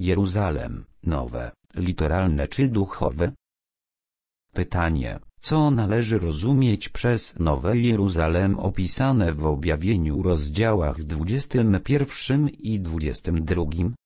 Jeruzalem, nowe, literalne czy duchowe? Pytanie, co należy rozumieć przez Nowe Jeruzalem opisane w objawieniu rozdziałach 21 i 22?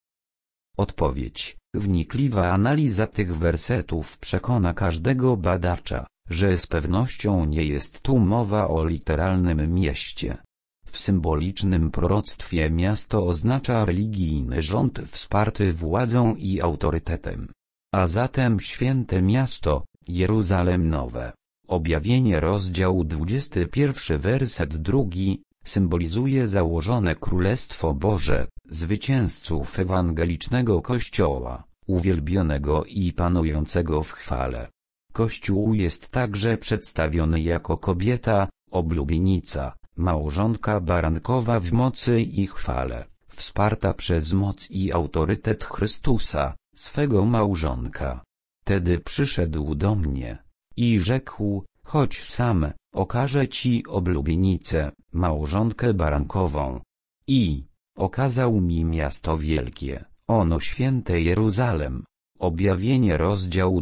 Odpowiedź, wnikliwa analiza tych wersetów przekona każdego badacza, że z pewnością nie jest tu mowa o literalnym mieście. W symbolicznym proroctwie miasto oznacza religijny rząd wsparty władzą i autorytetem. A zatem święte miasto, Jeruzalem nowe. Objawienie rozdział 21 werset 2, symbolizuje założone Królestwo Boże, zwycięzców ewangelicznego Kościoła, uwielbionego i panującego w chwale. Kościół jest także przedstawiony jako kobieta, oblubienica, małżonka barankowa w mocy i chwale, wsparta przez moc i autorytet Chrystusa, swego małżonka. Tedy przyszedł do mnie i rzekł, chodź sam, okażę ci oblubienicę, małżonkę barankową. I okazał mi miasto wielkie, ono święte Jeruzalem. Objawienie rozdział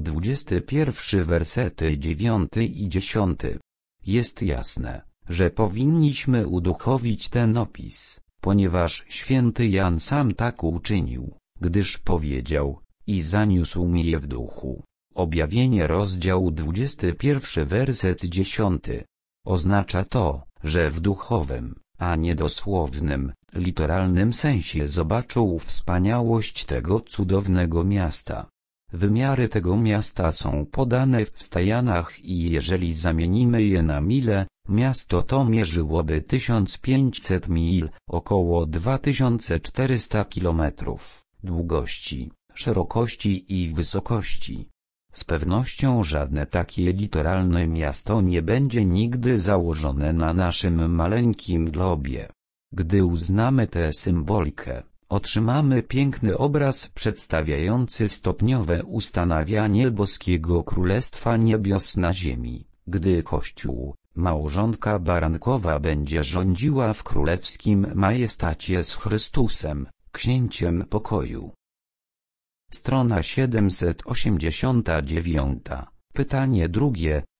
21 wersety 9 i 10. Jest jasne, że powinniśmy uduchowić ten opis, ponieważ święty Jan sam tak uczynił, gdyż powiedział, i zaniósł mi je w duchu. Objawienie rozdział 21 werset 10. Oznacza to, że w duchowym, a nie dosłownym, literalnym sensie zobaczył wspaniałość tego cudownego miasta. Wymiary tego miasta są podane w stajanach i jeżeli zamienimy je na mile, miasto to mierzyłoby 1500 mil, około 2400 kilometrów, długości, szerokości i wysokości. Z pewnością żadne takie literalne miasto nie będzie nigdy założone na naszym maleńkim globie. Gdy uznamy tę symbolikę, otrzymamy piękny obraz przedstawiający stopniowe ustanawianie boskiego Królestwa Niebios na ziemi, gdy Kościół, małżonka barankowa będzie rządziła w królewskim majestacie z Chrystusem, księciem pokoju. Strona 789. Pytanie drugie,